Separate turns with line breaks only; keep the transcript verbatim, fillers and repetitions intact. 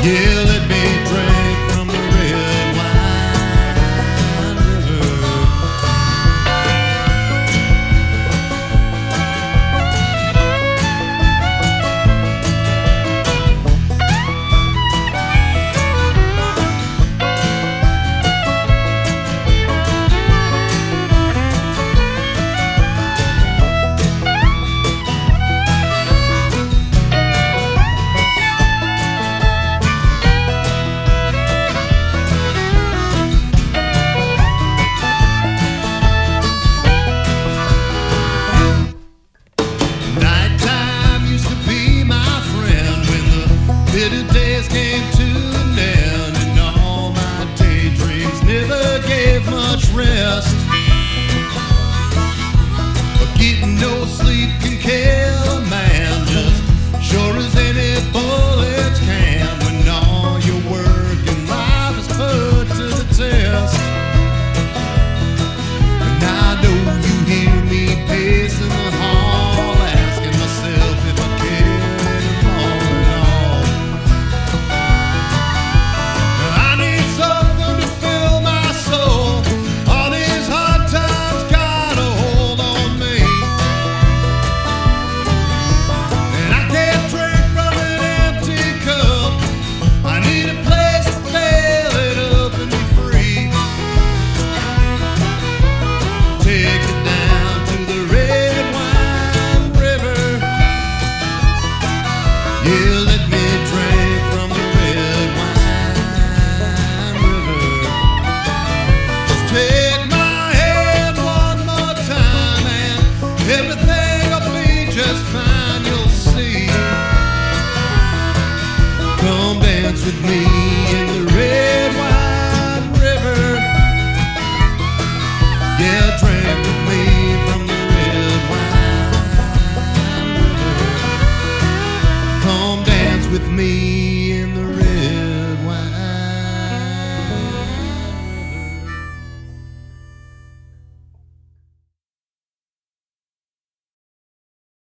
Yeah, let me drink from the red wine river. Nighttime used to be my friend when the bitter days came to an end, and all my daydreams never gave much rest. But getting no sleep can kill a man just sure as any bullets can, when all your work in life is put to the test. And I know you hear me pacing the hall, asking myself if I care anymore at all. I need something to fill my soul. All these hard times got a hold on me, and I can't drink from an empty cup. I need a place to fill it up and be free. Take it down to the red wine river. Yeah, let me drink from the red wine river. Just take my hand one more time and everything'll be just fine, you'll see. Come dance with me in the red wine river. Yeah, drink with me from the red wine river. Come dance with me